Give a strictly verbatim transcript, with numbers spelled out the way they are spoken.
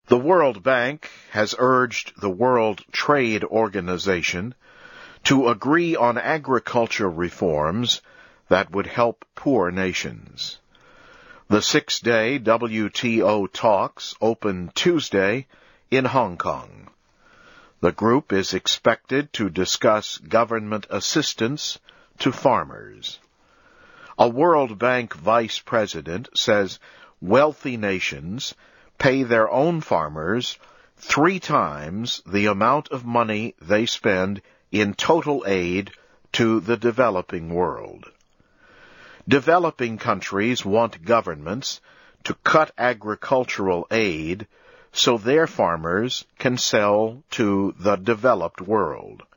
The World Bank has urged the World Trade Organization to agree on agriculture reforms that would help poor nations. The six-day W T O talks open Tuesday in Hong Kong. The group is expected to discuss government assistance to farmers. A World Bank vice president says wealthy nations pay their own farmers three times the amount of money they spend in total aid to the developing world. Developing countries want governments to cut agricultural aid so their farmers can sell to the developed world.